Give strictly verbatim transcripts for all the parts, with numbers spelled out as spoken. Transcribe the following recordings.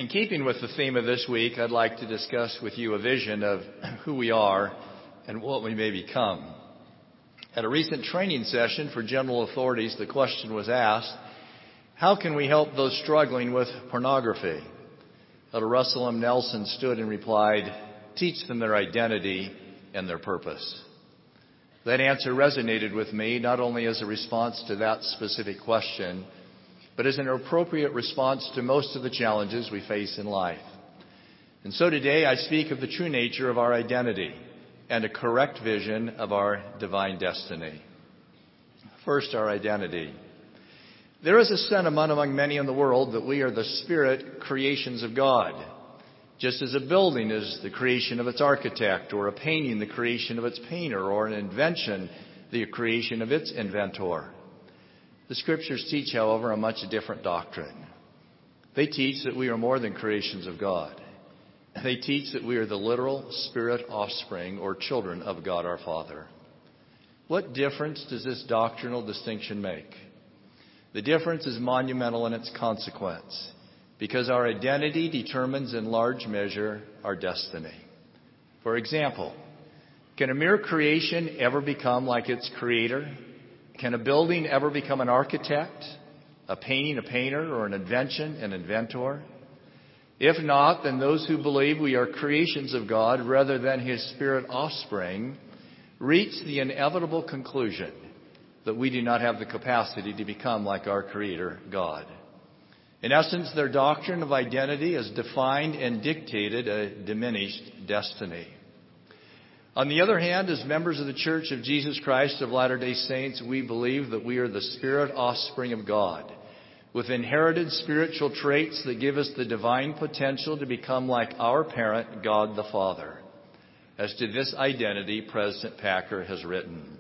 In keeping with the theme of this week, I'd like to discuss with you a vision of who we are and what we may become. At a recent training session for general authorities, the question was asked, how can we help those struggling with pornography? Elder Russell M. Nelson stood and replied, teach them their identity and their purpose. That answer resonated with me not only as a response to that specific question, but as an appropriate response to most of the challenges we face in life. And so today I speak of the true nature of our identity and a correct vision of our divine destiny. First, our identity. There is a sentiment among many in the world that we are the spirit creations of God. Just as a building is the creation of its architect, or a painting the creation of its painter, or an invention the creation of its inventor. The Scriptures teach, however, a much different doctrine. They teach that we are more than creations of God. They teach that we are the literal spirit offspring or children of God our Father. What difference does this doctrinal distinction make? The difference is monumental in its consequence, because our identity determines in large measure our destiny. For example, can a mere creation ever become like its creator? Can a building ever become an architect, a painting a painter, or an invention an inventor? If not, then those who believe we are creations of God rather than His spirit offspring reach the inevitable conclusion that we do not have the capacity to become like our Creator, God. In essence, their doctrine of identity has defined and dictated a diminished destiny. On the other hand, as members of the Church of Jesus Christ of Latter-day Saints, we believe that we are the spirit offspring of God, with inherited spiritual traits that give us the divine potential to become like our parent, God the Father. As to this identity, President Packer has written,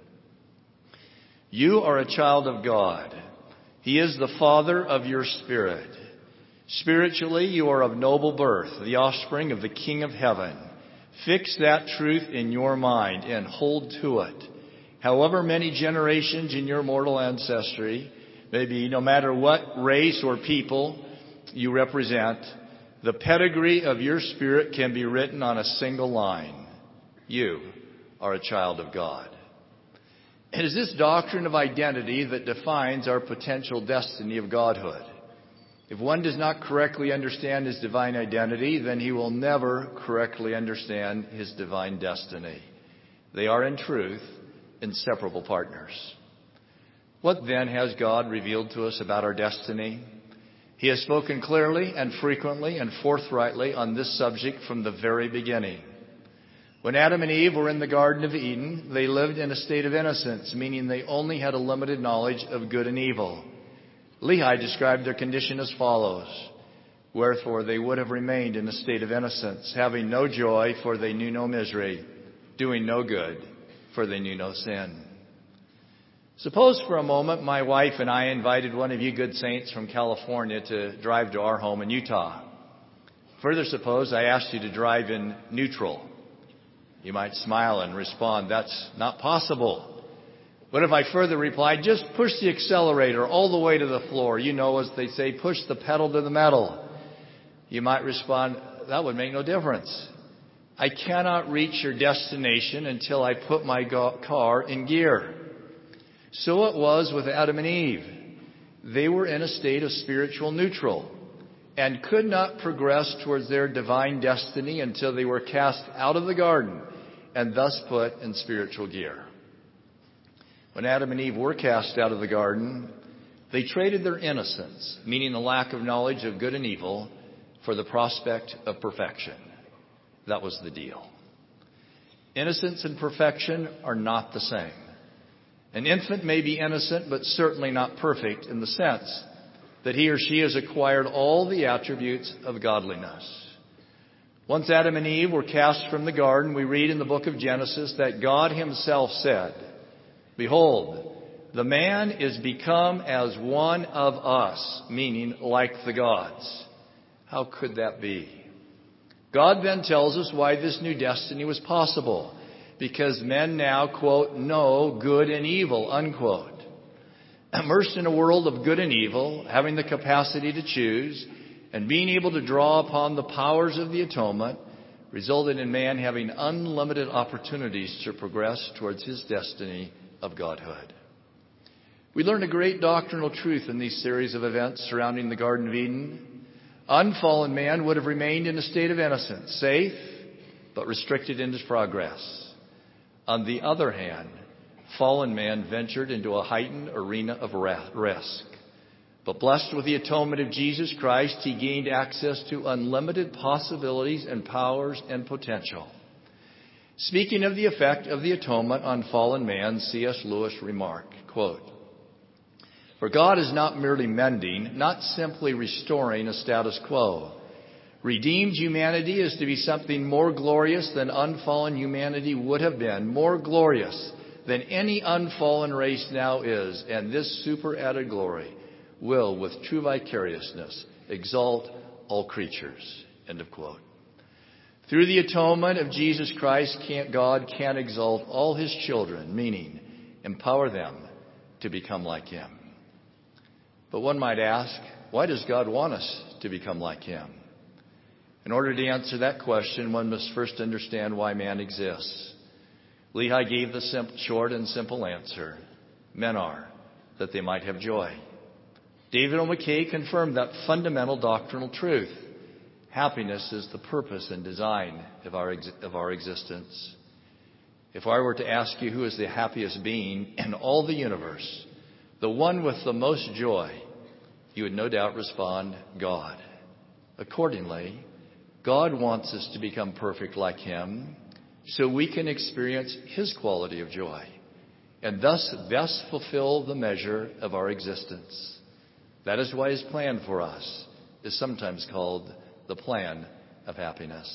you are a child of God. He is the Father of your spirit. Spiritually, you are of noble birth, the offspring of the King of Heaven. Fix that truth in your mind and hold to it. However many generations in your mortal ancestry may be, no matter what race or people you represent, the pedigree of your spirit can be written on a single line. You are a child of God. It is this doctrine of identity that defines our potential destiny of godhood. If one does not correctly understand his divine identity, then he will never correctly understand his divine destiny. They are, in truth, inseparable partners. What then has God revealed to us about our destiny? He has spoken clearly and frequently and forthrightly on this subject from the very beginning. When Adam and Eve were in the Garden of Eden, they lived in a state of innocence, meaning they only had a limited knowledge of good and evil. Lehi described their condition as follows, wherefore they would have remained in a state of innocence, having no joy, for they knew no misery, doing no good, for they knew no sin. Suppose for a moment my wife and I invited one of you good saints from California to drive to our home in Utah. Further, suppose I asked you to drive in neutral. You might smile and respond, that's not possible. What if I further replied, just push the accelerator all the way to the floor. You know, as they say, push the pedal to the metal. You might respond, that would make no difference. I cannot reach your destination until I put my car in gear. So it was with Adam and Eve. They were in a state of spiritual neutral and could not progress towards their divine destiny until they were cast out of the garden and thus put in spiritual gear. When Adam and Eve were cast out of the garden, they traded their innocence, meaning the lack of knowledge of good and evil, for the prospect of perfection. That was the deal. Innocence and perfection are not the same. An infant may be innocent, but certainly not perfect in the sense that he or she has acquired all the attributes of godliness. Once Adam and Eve were cast from the garden, we read in the book of Genesis that God Himself said, behold, the man is become as one of us, meaning like the gods. How could that be? God then tells us why this new destiny was possible. Because men now, quote, know good and evil, unquote. Immersed in a world of good and evil, having the capacity to choose, and being able to draw upon the powers of the atonement resulted in man having unlimited opportunities to progress towards his destiny of godhood. We learn a great doctrinal truth in these series of events surrounding the Garden of Eden. Unfallen man would have remained in a state of innocence, safe, but restricted in his progress. On the other hand, fallen man ventured into a heightened arena of risk. But blessed with the atonement of Jesus Christ, he gained access to unlimited possibilities and powers and potential. Speaking of the effect of the atonement on fallen man, C S Lewis remarked, quote, "For God is not merely mending, not simply restoring a status quo. Redeemed humanity is to be something more glorious than unfallen humanity would have been, more glorious than any unfallen race now is, and this superadded glory will, with true vicariousness, exalt all creatures." End of quote. Through the atonement of Jesus Christ, God can exalt all his children, meaning empower them to become like him. But one might ask, why does God want us to become like him? In order to answer that question, one must first understand why man exists. Lehi gave the simple, short and simple answer. Men are, that they might have joy. David O. McKay confirmed that fundamental doctrinal truth. Happiness is the purpose and design of our, of our existence. If I were to ask you who is the happiest being in all the universe, the one with the most joy, you would no doubt respond, God. Accordingly, God wants us to become perfect like him so we can experience his quality of joy and thus best fulfill the measure of our existence. That is why his plan for us is sometimes called the plan of happiness.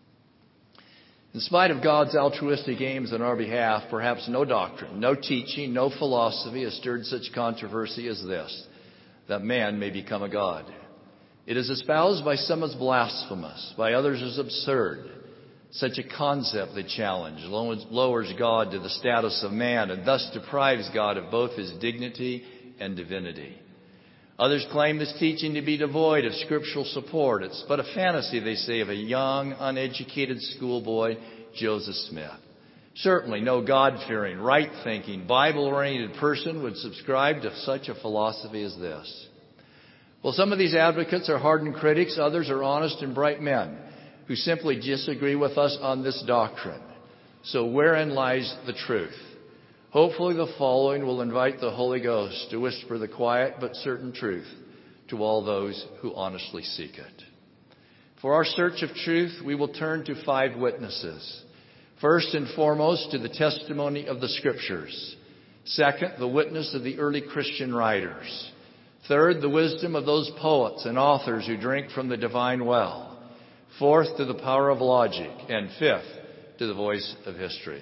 In spite of God's altruistic aims on our behalf, perhaps no doctrine, no teaching, no philosophy has stirred such controversy as this, that man may become a god. It is espoused by some as blasphemous, by others as absurd. Such a concept, they challenge, lowers God to the status of man and thus deprives God of both his dignity and divinity. Others claim this teaching to be devoid of scriptural support. It's but a fantasy, they say, of a young, uneducated schoolboy, Joseph Smith. Certainly no God-fearing, right-thinking, Bible-oriented person would subscribe to such a philosophy as this. Well, some of these advocates are hardened critics. Others are honest and bright men who simply disagree with us on this doctrine. So wherein lies the truth? Hopefully the following will invite the Holy Ghost to whisper the quiet but certain truth to all those who honestly seek it. For our search of truth, we will turn to five witnesses. First and foremost, to the testimony of the Scriptures. Second, the witness of the early Christian writers. Third, the wisdom of those poets and authors who drink from the divine well. Fourth, to the power of logic. And fifth, to the voice of history.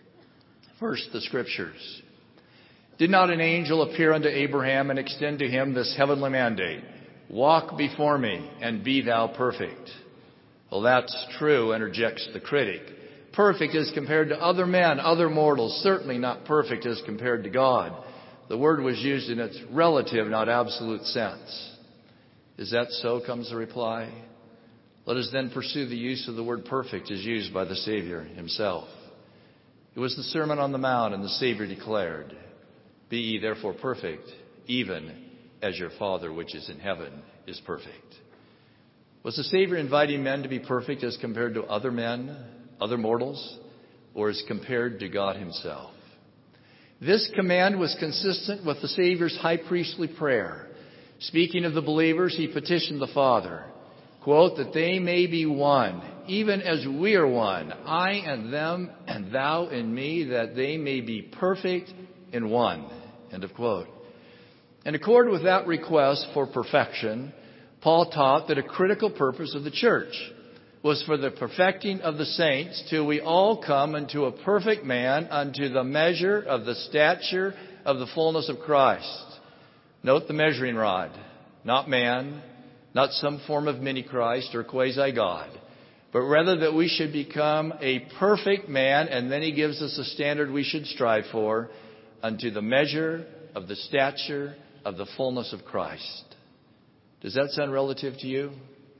First, the Scriptures. Did not an angel appear unto Abraham and extend to him this heavenly mandate? Walk before me and be thou perfect. Well, that's true, interjects the critic. Perfect as compared to other men, other mortals, certainly not perfect as compared to God. The word was used in its relative, not absolute sense. Is that so, comes the reply? Let us then pursue the use of the word perfect as used by the Savior himself. It was the Sermon on the Mount, and the Savior declared, "Be ye therefore perfect, even as your Father which is in heaven is perfect." Was the Savior inviting men to be perfect as compared to other men, other mortals, or as compared to God himself? This command was consistent with the Savior's high priestly prayer. Speaking of the believers, he petitioned the Father, quote, "that they may be one, even as we are one, I and them, and thou and me, that they may be perfect in one." End of quote. In accord with that request for perfection, Paul taught that a critical purpose of the church was for the perfecting of the saints till we all come unto a perfect man, unto the measure of the stature of the fullness of Christ. Note the measuring rod, not man, not some form of mini-Christ or quasi-God, but rather that we should become a perfect man, and then he gives us a standard we should strive for, unto the measure of the stature of the fullness of Christ. Does that sound relative to you?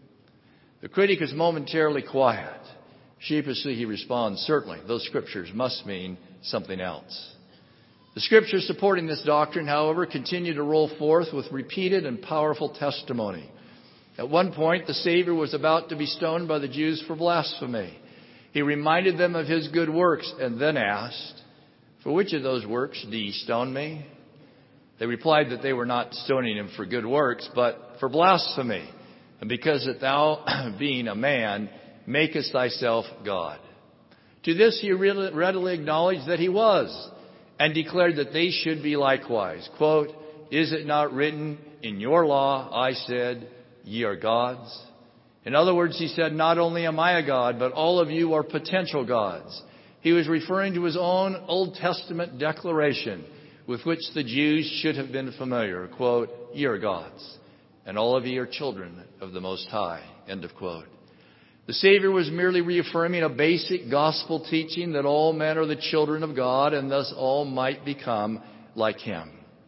The critic is momentarily quiet. Sheepishly he responds, certainly, those scriptures must mean something else. The scriptures supporting this doctrine, however, continue to roll forth with repeated and powerful testimony. At one point, the Savior was about to be stoned by the Jews for blasphemy. He reminded them of his good works and then asked, "For which of those works do ye stone me?" They replied that they were not stoning him for good works, but for blasphemy, and because that thou, being a man, makest thyself God. To this he readily acknowledged that he was, and declared that they should be likewise. Quote, "Is it not written in your law, I said, ye are gods?" In other words, he said, not only am I a god, but all of you are potential gods. He was referring to his own Old Testament declaration with which the Jews should have been familiar. Quote, "Ye are gods, and all of ye are children of the Most High." End of quote. The Savior was merely reaffirming a basic gospel teaching that all men are the children of God and thus all might become like him.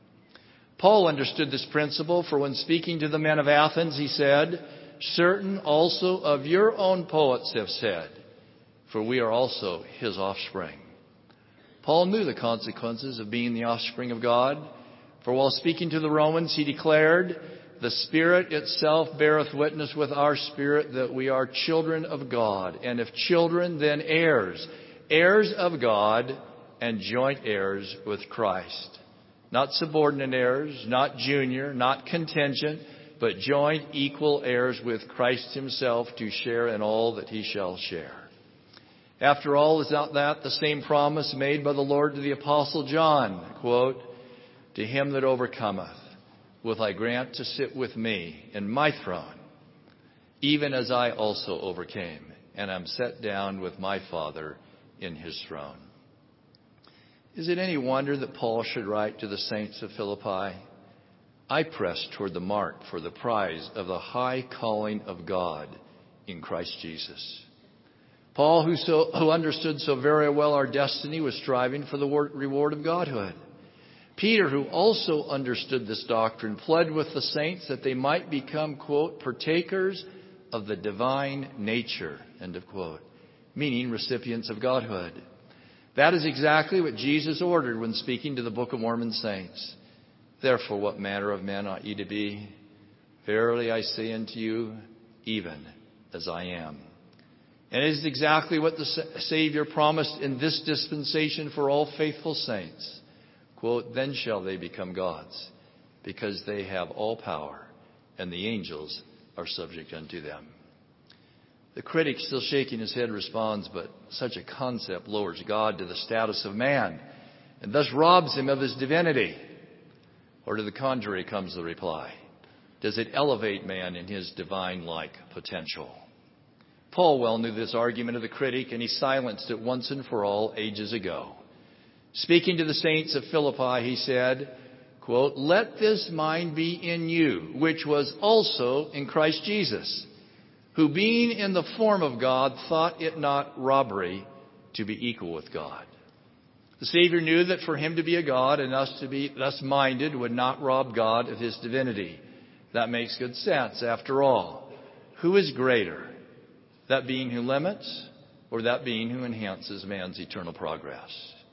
Paul understood this principle, for when speaking to the men of Athens, he said, "Certain also of your own poets have said, for we are also his offspring." Paul knew the consequences of being the offspring of God, for while speaking to the Romans, he declared, "The Spirit itself beareth witness with our spirit that we are children of God, and if children, then heirs, heirs of God, and joint heirs with Christ." Not subordinate heirs, not junior, not contingent, but joint equal heirs with Christ himself to share in all that he shall share. After all, is not that the same promise made by the Lord to the Apostle John? Quote, "To him that overcometh, will I grant to sit with me in my throne, even as I also overcame, and am set down with my Father in his throne." Is it any wonder that Paul should write to the saints of Philippi, "I press toward the mark for the prize of the high calling of God in Christ Jesus"? Paul, who, so, who understood so very well our destiny, was striving for the reward of godhood. Peter, who also understood this doctrine, pled with the saints that they might become, quote, "partakers of the divine nature," end of quote, meaning recipients of godhood. That is exactly what Jesus ordered when speaking to the Book of Mormon saints. "Therefore, what manner of men ought ye to be? Verily I say unto you, even as I am." And it is exactly what the Savior promised in this dispensation for all faithful saints. Quote, "Then shall they become gods, because they have all power, and the angels are subject unto them." The critic, still shaking his head, responds, "But such a concept lowers God to the status of man, and thus robs him of his divinity." Or to the contrary comes the reply, "Does it elevate man in his divine-like potential?" Paul well knew this argument of the critic, and he silenced it once and for all ages ago. Speaking to the saints of Philippi, he said, quote, "Let this mind be in you, which was also in Christ Jesus, who being in the form of God, thought it not robbery to be equal with God." The Savior knew that for him to be a God and us to be thus minded would not rob God of his divinity. That makes good sense. After all, who is greater? That being who limits, or that being who enhances man's eternal progress?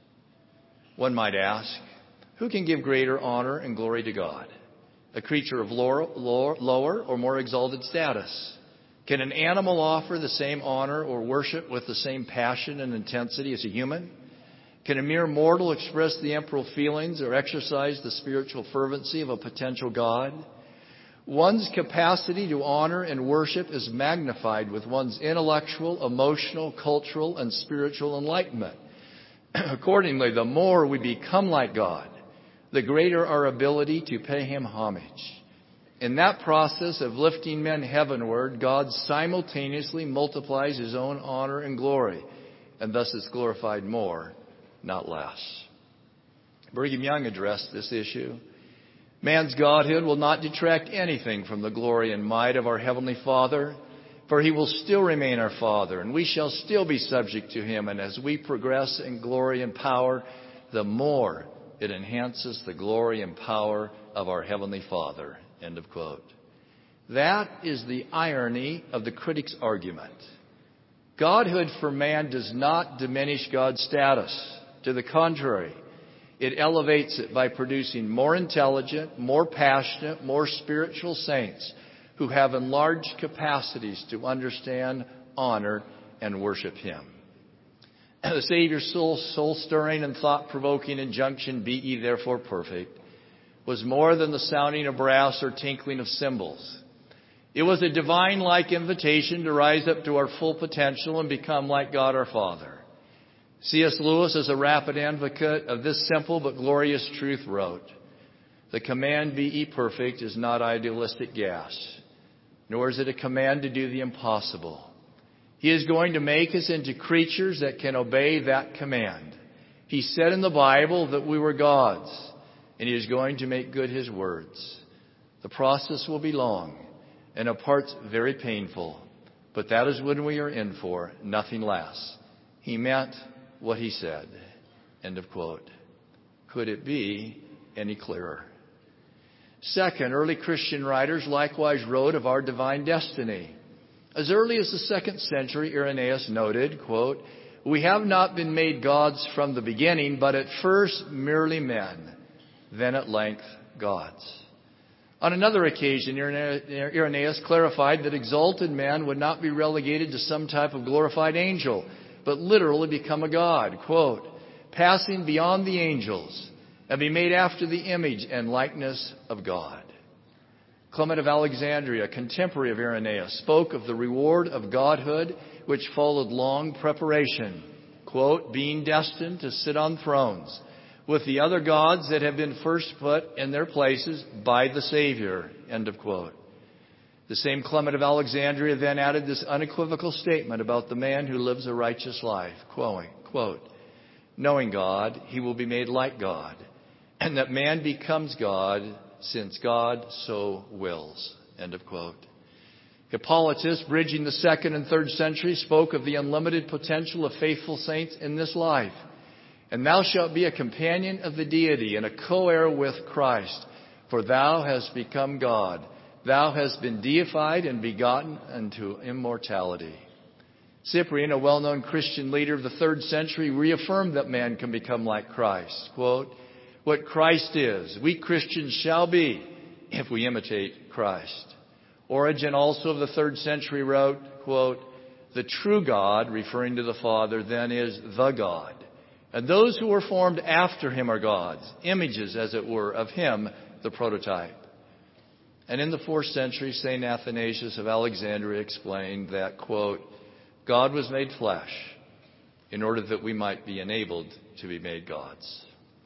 One might ask, who can give greater honor and glory to God? A creature of lower, lower, lower or more exalted status? Can an animal offer the same honor or worship with the same passion and intensity as a human? Can a mere mortal express the emperor feelings or exercise the spiritual fervency of a potential God? One's capacity to honor and worship is magnified with one's intellectual, emotional, cultural, and spiritual enlightenment. Accordingly, the more we become like God, the greater our ability to pay him homage. In that process of lifting men heavenward, God simultaneously multiplies his own honor and glory, and thus is glorified more, not less. Brigham Young addressed this issue. Man's godhood will not detract anything from the glory and might of our Heavenly Father, for he will still remain our Father, and we shall still be subject to him. And as we progress in glory and power, the more it enhances the glory and power of our Heavenly Father. End of quote. That is the irony of the critic's argument. Godhood for man does not diminish God's status. To the contrary, it elevates it by producing more intelligent, more passionate, more spiritual saints who have enlarged capacities to understand, honor, and worship Him. The Savior's soul, soul-stirring and thought-provoking injunction, "Be ye therefore perfect," was more than the sounding of brass or tinkling of cymbals. It was a divine-like invitation to rise up to our full potential and become like God our Father. C S Lewis, as a rapid advocate of this simple but glorious truth, wrote, "The command, 'Be ye perfect,' is not idealistic gas, nor is it a command to do the impossible. He is going to make us into creatures that can obey that command. He said in the Bible that we were God's, and He is going to make good His words. The process will be long, and at parts very painful, but that is what we are in for, nothing less. He meant what He said." End of quote. Could it be any clearer? Second, early Christian writers likewise wrote of our divine destiny. As early as the second century, Irenaeus noted, quote, "We have not been made gods from the beginning, but at first merely men, then at length gods." On another occasion, Irenaeus clarified that exalted man would not be relegated to some type of glorified angel, but literally become a god, quote, "passing beyond the angels and be made after the image and likeness of God." Clement of Alexandria, contemporary of Irenaeus, spoke of the reward of godhood which followed long preparation, quote, "being destined to sit on thrones with the other gods that have been first put in their places by the Savior," end of quote. The same Clement of Alexandria then added this unequivocal statement about the man who lives a righteous life, quote, "Knowing God, he will be made like God, and that man becomes God since God so wills," end of quote. Hippolytus, bridging the second and third century, spoke of the unlimited potential of faithful saints in this life. "And thou shalt be a companion of the deity and a co-heir with Christ, for thou hast become God. Thou hast been deified and begotten unto immortality." Cyprian, a well-known Christian leader of the third century, reaffirmed that man can become like Christ. Quote, "What Christ is, we Christians shall be if we imitate Christ." Origen, also of the third century, wrote, quote, "The true God," referring to the Father, "then is the God. And those who were formed after Him are gods, images, as it were, of Him, the prototype." And in the fourth century, Saint Athanasius of Alexandria explained that, quote, "God was made flesh in order that we might be enabled to be made gods."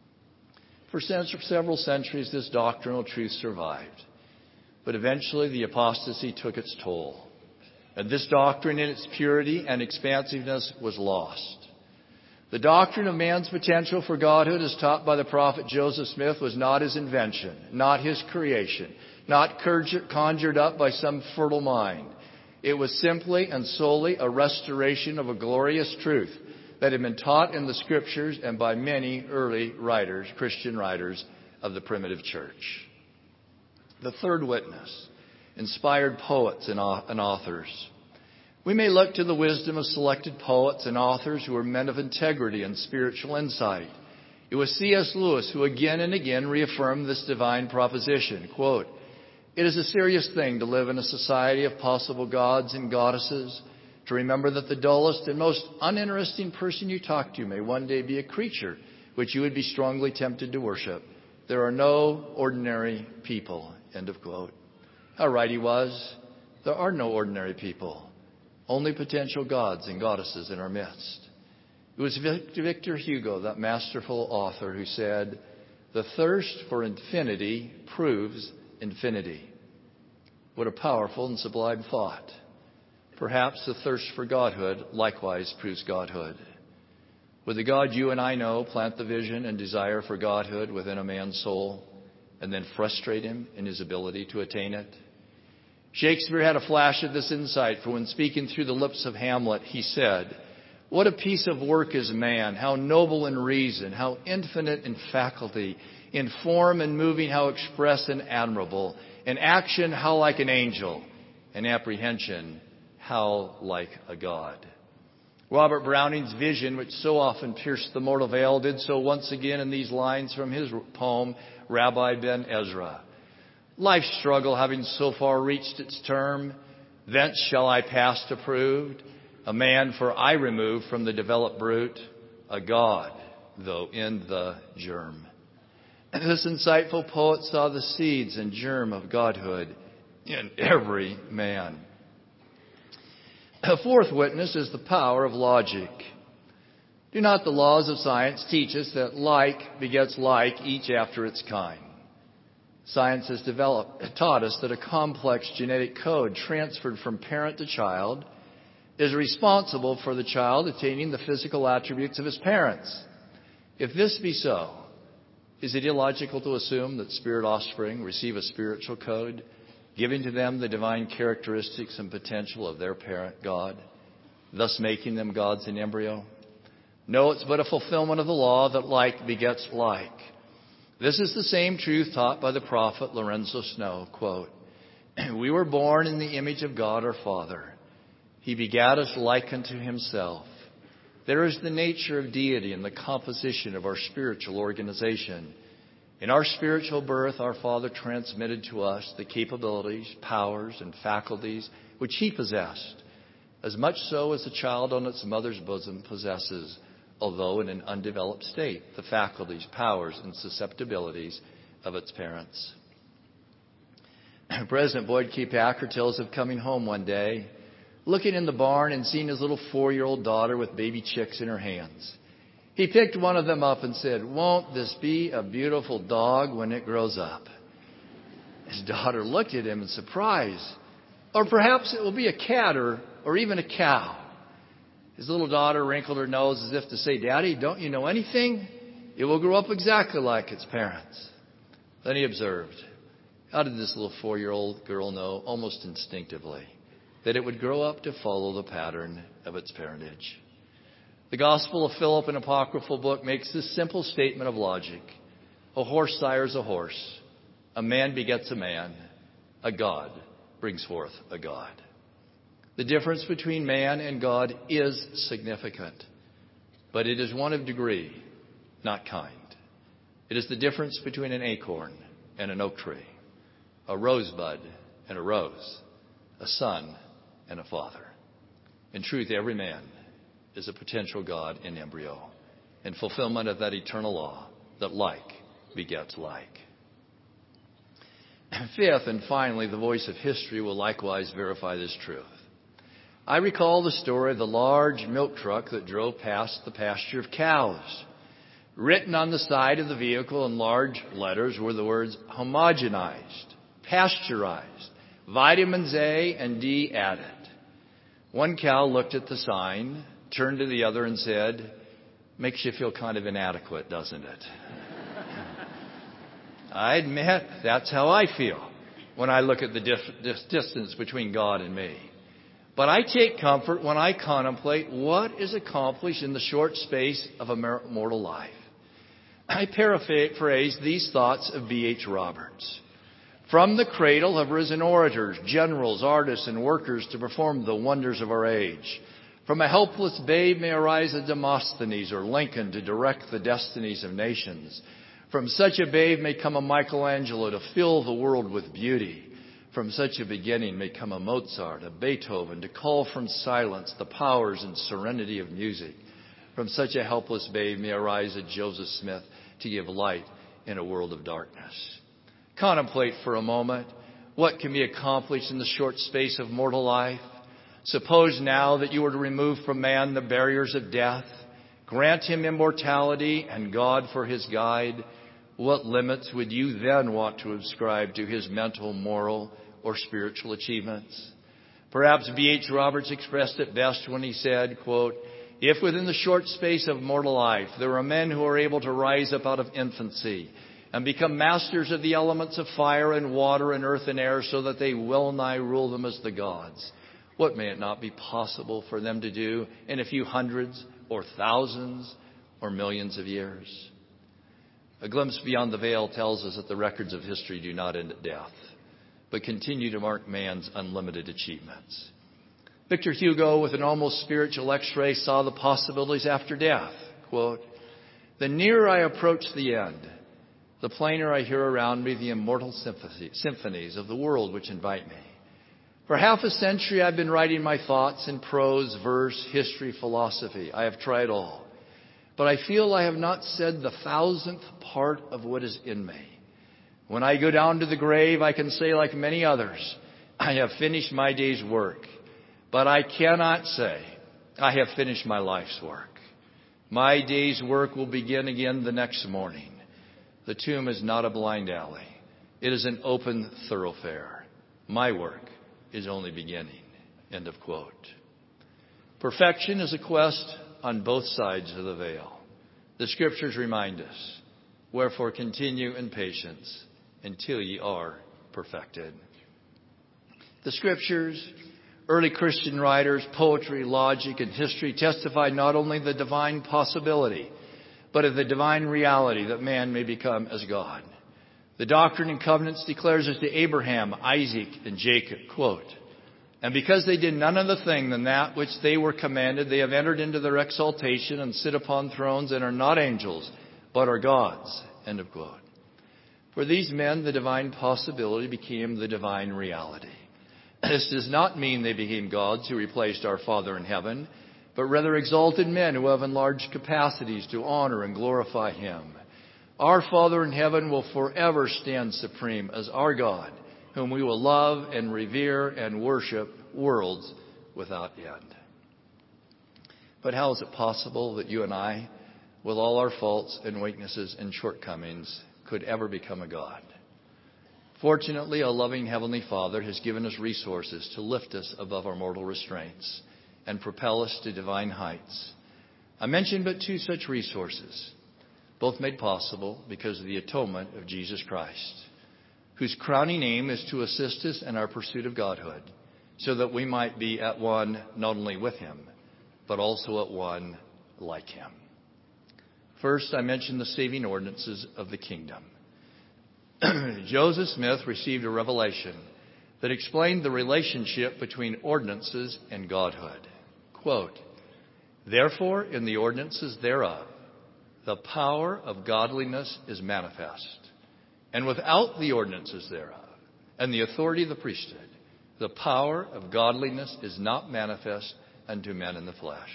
For several centuries, this doctrinal truth survived. But eventually, the apostasy took its toll. And this doctrine, in its purity and expansiveness, was lost. The doctrine of man's potential for godhood, as taught by the prophet Joseph Smith, was not his invention, not his creation, not conjured up by some fertile mind. It was simply and solely a restoration of a glorious truth that had been taught in the Scriptures and by many early writers, Christian writers of the primitive church. The third witness, inspired poets and authors. We may look to the wisdom of selected poets and authors who were men of integrity and spiritual insight. It was C S Lewis who again and again reaffirmed this divine proposition. Quote, "It is a serious thing to live in a society of possible gods and goddesses, to remember that the dullest and most uninteresting person you talk to may one day be a creature which you would be strongly tempted to worship. There are no ordinary people." End of quote. How right he was. There are no ordinary people. Only potential gods and goddesses in our midst. It was Victor Hugo, that masterful author, who said, "The thirst for infinity proves infinity." What a powerful and sublime thought. Perhaps the thirst for godhood likewise proves godhood. Would the God you and I know plant the vision and desire for godhood within a man's soul and then frustrate him in his ability to attain it? Shakespeare had a flash of this insight, for when speaking through the lips of Hamlet, he said, "What a piece of work is man, how noble in reason, how infinite in faculty, in form and moving, how express and admirable. In action, how like an angel. In apprehension, how like a God. Robert Browning's vision, which so often pierced the mortal veil, did so once again in these lines from his poem, Rabbi Ben Ezra. Life's struggle having so far reached its term, thence shall I pass to proved, a man for I remove from the developed brute, a God, though in the germ. And this insightful poet saw the seeds and germ of godhood in every man. A fourth witness is the power of logic. Do not the laws of science teach us that like begets like, each after its kind? Science has developed, taught us that a complex genetic code transferred from parent to child is responsible for the child attaining the physical attributes of his parents. If this be so, is it illogical to assume that spirit offspring receive a spiritual code, giving to them the divine characteristics and potential of their parent God, thus making them gods in embryo? No, it's but a fulfillment of the law that like begets like. This is the same truth taught by the prophet Lorenzo Snow. Quote, we were born in the image of God our Father. He begat us like unto himself. There is the nature of deity in the composition of our spiritual organization. In our spiritual birth, our Father transmitted to us the capabilities, powers, and faculties which He possessed, as much so as a child on its mother's bosom possesses, although in an undeveloped state, the faculties, powers, and susceptibilities of its parents. President Boyd K. Packer tells of coming home one day, looking in the barn and seeing his little four-year-old daughter with baby chicks in her hands. He picked one of them up and said, won't this be a beautiful dog when it grows up? His daughter looked at him in surprise. Or perhaps it will be a cat or, or even a cow. His little daughter wrinkled her nose as if to say, Daddy, don't you know anything? It will grow up exactly like its parents. Then he observed, how did this little four-year-old girl know, almost instinctively, that it would grow up to follow the pattern of its parentage? The Gospel of Philip, an apocryphal book, makes this simple statement of logic. A horse sires a horse. A man begets a man. A God brings forth a God. The difference between man and God is significant, but it is one of degree, not kind. It is the difference between an acorn and an oak tree, a rosebud and a rose, a son and a father. In truth, every man is a potential God in embryo, in fulfillment of that eternal law that like begets like. Fifth and finally, the voice of history will likewise verify this truth. I recall the story of the large milk truck that drove past the pasture of cows. Written on the side of the vehicle in large letters were the words homogenized, pasteurized, vitamins A and D added. One cow looked at the sign, turned to the other and said, makes you feel kind of inadequate, doesn't it? I admit that's how I feel when I look at the dif- dis- distance between God and me. But I take comfort when I contemplate what is accomplished in the short space of a mortal life. I paraphrase these thoughts of B H Roberts. From the cradle have risen orators, generals, artists, and workers to perform the wonders of our age. From a helpless babe may arise a Demosthenes or Lincoln to direct the destinies of nations. From such a babe may come a Michelangelo to fill the world with beauty. From such a beginning may come a Mozart, a Beethoven to call from silence the powers and serenity of music. From such a helpless babe may arise a Joseph Smith to give light in a world of darkness. Contemplate for a moment what can be accomplished in the short space of mortal life. Suppose now that you were to remove from man the barriers of death, grant him immortality and God for his guide. What limits would you then want to ascribe to his mental, moral, or spiritual achievements? Perhaps B H Roberts expressed it best when he said, quote, if within the short space of mortal life there are men who are able to rise up out of infancy and become masters of the elements of fire and water and earth and air so that they well nigh rule them as the gods, what may it not be possible for them to do in a few hundreds or thousands or millions of years? A glimpse beyond the veil tells us that the records of history do not end at death. but continue to mark man's unlimited achievements. Victor Hugo, with an almost spiritual x-ray, saw the possibilities after death. Quote, "The nearer I approach the end, the plainer I hear around me the immortal symphonies of the world which invite me. For half a century I've been writing my thoughts in prose, verse, history, philosophy. I have tried all. But I feel I have not said the thousandth part of what is in me. When I go down to the grave, I can say like many others, I have finished my day's work. But I cannot say, I have finished my life's work. My day's work will begin again the next morning. The tomb is not a blind alley. It is an open thoroughfare. My work is only beginning." End of quote. Perfection is a quest on both sides of the veil. The Scriptures remind us, "Wherefore continue in patience until ye are perfected." The Scriptures, early Christian writers, poetry, logic, and history testify not only the divine possibility, but of the divine reality that man may become as God. The Doctrine and Covenants declares as to Abraham, Isaac, and Jacob, quote, "And because they did none other thing than that which they were commanded, they have entered into their exaltation and sit upon thrones and are not angels, but are gods." End of quote. For these men, the divine possibility became the divine reality. This does not mean they became gods who replaced our Father in heaven, but rather exalted men who have enlarged capacities to honor and glorify Him. Our Father in heaven will forever stand supreme as our God, whom we will love and revere and worship worlds without end. But how is it possible that you and I, with all our faults and weaknesses and shortcomings, could ever become a God? Fortunately, a loving Heavenly Father has given us resources to lift us above our mortal restraints and propel us to divine heights. I mentioned but two such resources, both made possible because of the atonement of Jesus Christ, whose crowning aim is to assist us in our pursuit of Godhood, so that we might be at one not only with Him, but also at one like Him. First, I mentioned the saving ordinances of the kingdom. Joseph Smith received a revelation that explained the relationship between ordinances and Godhood. Quote, "Therefore, in the ordinances thereof, the power of godliness is manifest. And without the ordinances thereof, and the authority of the priesthood, the power of godliness is not manifest unto men in the flesh."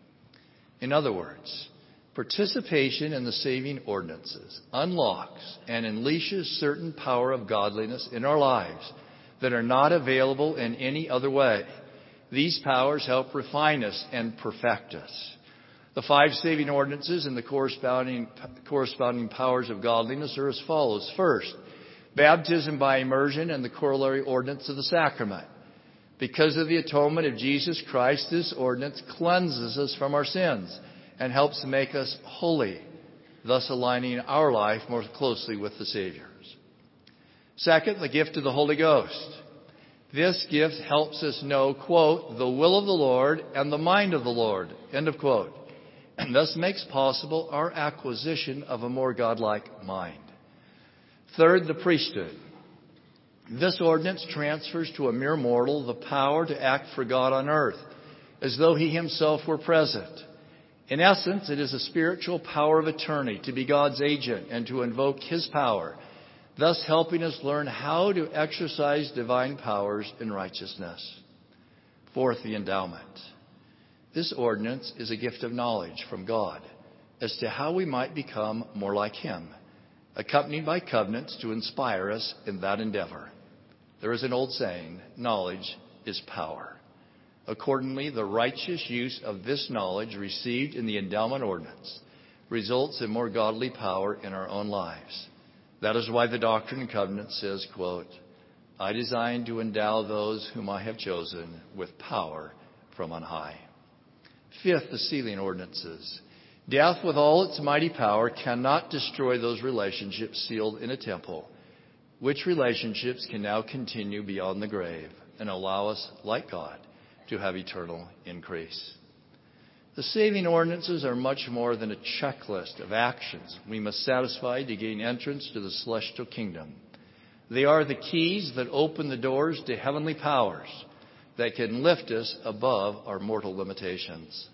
In other words, participation in the saving ordinances unlocks and unleashes certain power of godliness in our lives that are not available in any other way. These powers help refine us and perfect us. The five saving ordinances and the corresponding, corresponding powers of godliness are as follows. First, baptism by immersion and the corollary ordinance of the sacrament. Because of the atonement of Jesus Christ, this ordinance cleanses us from our sins and helps make us holy, thus aligning our life more closely with the Savior's. Second, the gift of the Holy Ghost. This gift helps us know, quote, "the will of the Lord and the mind of the Lord," end of quote, and thus makes possible our acquisition of a more godlike mind. Third, the priesthood. This ordinance transfers to a mere mortal the power to act for God on earth, as though He Himself were present. In essence, it is a spiritual power of attorney to be God's agent and to invoke His power, thus helping us learn how to exercise divine powers in righteousness. Fourth, the endowment. This ordinance is a gift of knowledge from God as to how we might become more like Him, accompanied by covenants to inspire us in that endeavor. There is an old saying, knowledge is power. Accordingly, the righteous use of this knowledge received in the endowment ordinance results in more godly power in our own lives. That is why the Doctrine and Covenants says, quote, "I design to endow those whom I have chosen with power from on high." Fifth, the sealing ordinances. Death, with all its mighty power, cannot destroy those relationships sealed in a temple, which relationships can now continue beyond the grave and allow us, like God, to have eternal increase. The saving ordinances are much more than a checklist of actions we must satisfy to gain entrance to the celestial kingdom. They are the keys that open the doors to heavenly powers that can lift us above our mortal limitations.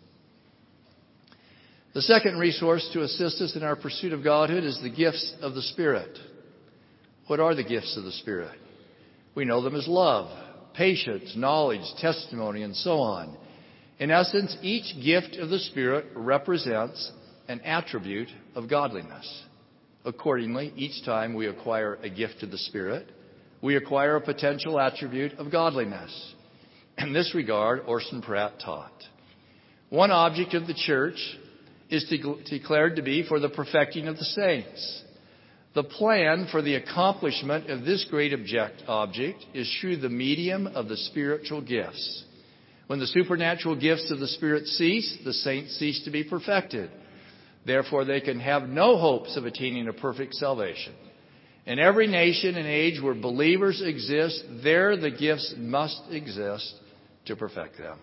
The second resource to assist us in our pursuit of Godhood is the gifts of the Spirit. What are the gifts of the Spirit? We know them as love, patience, knowledge, testimony, and so on. In essence, each gift of the Spirit represents an attribute of godliness. Accordingly, each time we acquire a gift of the Spirit, we acquire a potential attribute of godliness. In this regard, Orson Pratt taught, one object of the church is declared to be for the perfecting of the saints. The plan for the accomplishment of this great object, object is through the medium of the spiritual gifts. When the supernatural gifts of the Spirit cease, the saints cease to be perfected. Therefore, they can have no hopes of attaining a perfect salvation. In every nation and age where believers exist, there the gifts must exist to perfect them.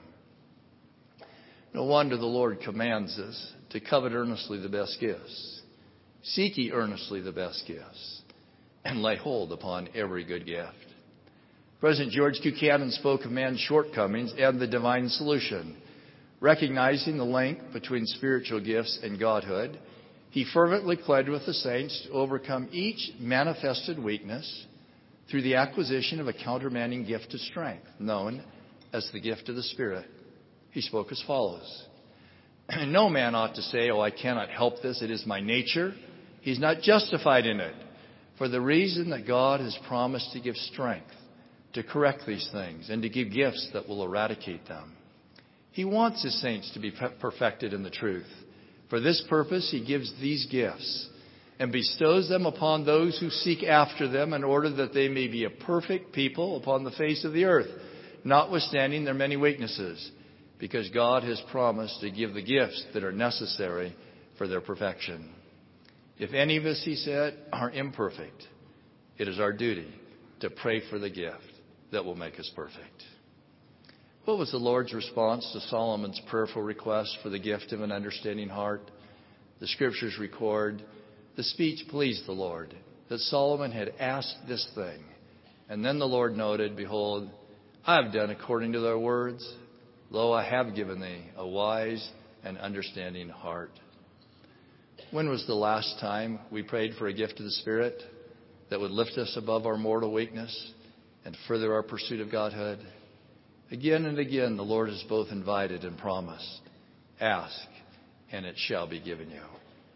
No wonder the Lord commands us to covet earnestly the best gifts. Seek ye earnestly the best gifts, and lay hold upon every good gift. President George Buchanan spoke of man's shortcomings and the divine solution. Recognizing the link between spiritual gifts and godhood, he fervently pled with the saints to overcome each manifested weakness through the acquisition of a countermanding gift of strength, known as the gift of the Spirit. He spoke as follows. No man ought to say, oh, I cannot help this, it is my nature. He's not justified in it, for the reason that God has promised to give strength to correct these things and to give gifts that will eradicate them. He wants his saints to be perfected in the truth. For this purpose, he gives these gifts and bestows them upon those who seek after them in order that they may be a perfect people upon the face of the earth, notwithstanding their many weaknesses, because God has promised to give the gifts that are necessary for their perfection. If any of us, he said, are imperfect, it is our duty to pray for the gift that will make us perfect. What was the Lord's response to Solomon's prayerful request for the gift of an understanding heart? The Scriptures record, the speech pleased the Lord, that Solomon had asked this thing. And then the Lord noted, behold, I have done according to their words. Lo, I have given thee a wise and understanding heart. When was the last time we prayed for a gift of the Spirit that would lift us above our mortal weakness and further our pursuit of Godhood? Again and again, the Lord has both invited and promised, ask, and it shall be given you.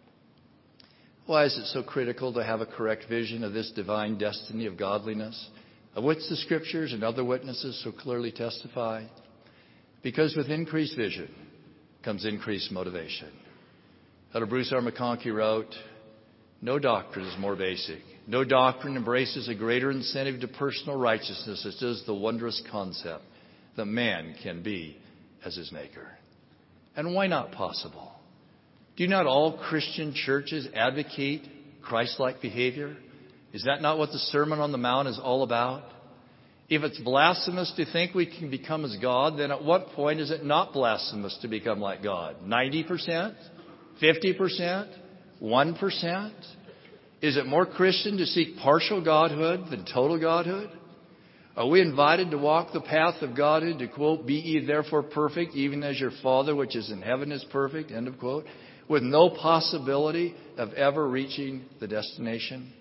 Why is it so critical to have a correct vision of this divine destiny of godliness, of which the Scriptures and other witnesses so clearly testify? Because with increased vision comes increased motivation. Elder Bruce R. McConkie wrote, no doctrine is more basic. No doctrine embraces a greater incentive to personal righteousness as does the wondrous concept that man can be as his Maker. And why not possible? Do not all Christian churches advocate Christ-like behavior? Is that not what the Sermon on the Mount is all about? If it's blasphemous to think we can become as God, then at what point is it not blasphemous to become like God? ninety percent? fifty percent? one percent? Is it more Christian to seek partial godhood than total godhood? Are we invited to walk the path of Godhood to, quote, be ye therefore perfect, even as your Father which is in heaven is perfect, end of quote, with no possibility of ever reaching the destination?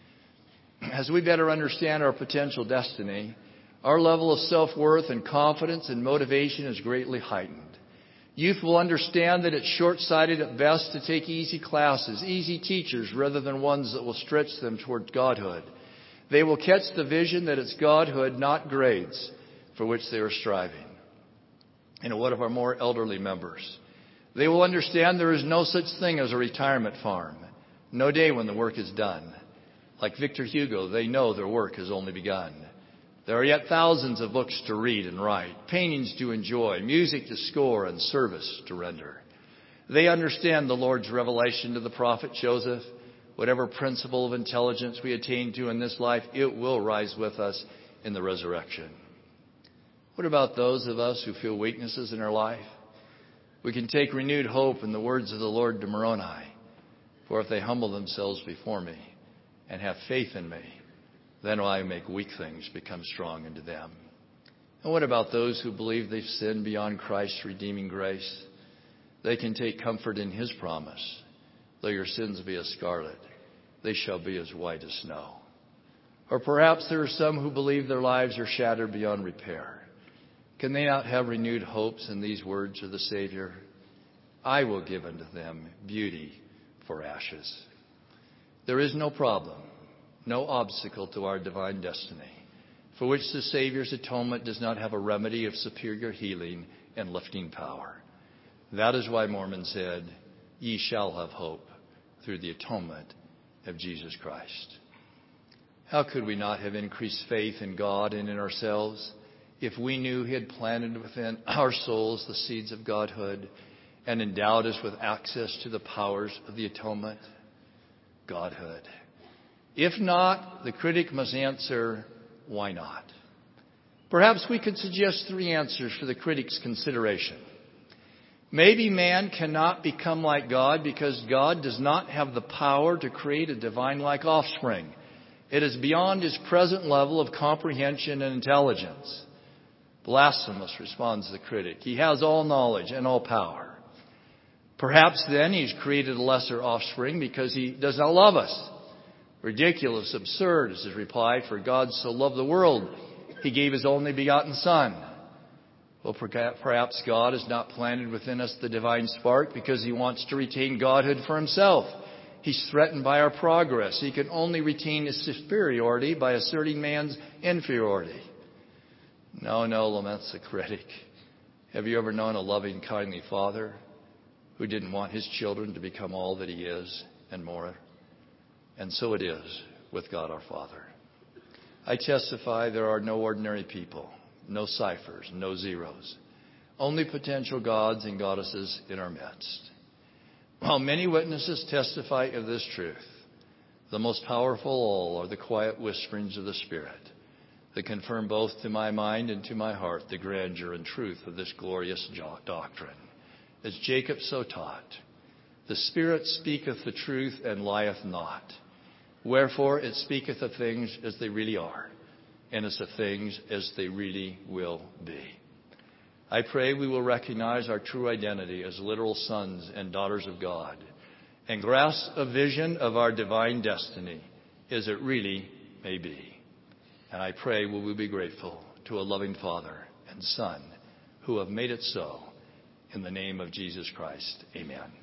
As we better understand our potential destiny, our level of self-worth and confidence and motivation is greatly heightened. Youth will understand that it's short-sighted at best to take easy classes, easy teachers, rather than ones that will stretch them toward Godhood. They will catch the vision that it's Godhood, not grades, for which they are striving. And what of our more elderly members? They will understand there is no such thing as a retirement farm, no day when the work is done. Like Victor Hugo, they know their work has only begun. There are yet thousands of books to read and write, paintings to enjoy, music to score, and service to render. They understand the Lord's revelation to the prophet Joseph. Whatever principle of intelligence we attain to in this life, it will rise with us in the resurrection. What about those of us who feel weaknesses in our life? We can take renewed hope in the words of the Lord to Moroni. For if they humble themselves before me and have faith in me, Then will I make weak things become strong unto them. And what about those who believe they've sinned beyond Christ's redeeming grace? They can take comfort in his promise. Though your sins be as scarlet, they shall be as white as snow. Or perhaps there are some who believe their lives are shattered beyond repair. Can they not have renewed hopes in these words of the Savior? I will give unto them beauty for ashes. There is no problem, no obstacle to our divine destiny, for which the Savior's atonement does not have a remedy of superior healing and lifting power. That is why Mormon said, ye shall have hope through the atonement of Jesus Christ. How could we not have increased faith in God and in ourselves if we knew he had planted within our souls the seeds of Godhood and endowed us with access to the powers of the atonement? Godhood. If not, the critic must answer, why not? Perhaps we could suggest three answers for the critic's consideration. Maybe man cannot become like God because God does not have the power to create a divine-like offspring. It is beyond his present level of comprehension and intelligence. Blasphemous, responds the critic. He has all knowledge and all power. Perhaps then he's created a lesser offspring because he does not love us. Ridiculous, absurd is his reply, for God so loved the world, he gave his only begotten Son. Well, perhaps God has not planted within us the divine spark because he wants to retain Godhood for himself. He's threatened by our progress. He can only retain his superiority by asserting man's inferiority. No, no, laments the critic. Have you ever known a loving, kindly father who didn't want his children to become all that he is and more? And so it is with God our Father. I testify there are no ordinary people, no ciphers, no zeros, only potential gods and goddesses in our midst. While many witnesses testify of this truth, the most powerful of all are the quiet whisperings of the Spirit that confirm both to my mind and to my heart the grandeur and truth of this glorious doctrine. As Jacob so taught, the Spirit speaketh the truth and lieth not. Wherefore it speaketh of things as they really are, and as of things as they really will be. I pray we will recognize our true identity as literal sons and daughters of God and grasp a vision of our divine destiny as it really may be. And I pray we will be grateful to a loving Father and Son who have made it so. In the name of Jesus Christ, amen.